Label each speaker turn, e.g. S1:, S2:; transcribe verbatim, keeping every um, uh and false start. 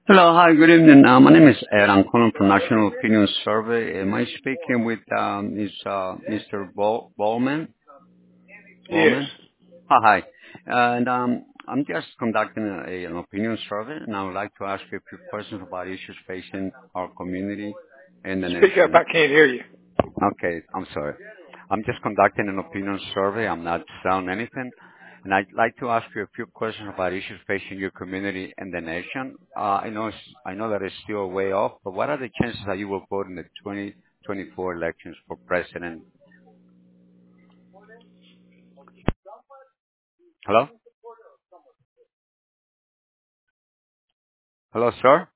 S1: Hello. Hi, good evening. Uh, My name is Ed. I'm calling from National Opinion Survey. Am I speaking with um, is, uh, mister Bol- Bowman?
S2: Yes.
S1: Bowman? Hi. Hi. And um, I'm just conducting a, an opinion survey, and I would like to ask you a few questions about issues facing our community and the
S2: Speak up.
S1: nation.
S2: I can't hear you.
S1: Okay, I'm sorry. I'm just conducting an opinion survey. I'm not selling anything. And I'd like to ask you a few questions about issues facing your community and the nation. Uh, I know it's, I know that it's still way off, but what are the chances that you will vote in the twenty twenty-four elections for president? Hello? Hello, sir?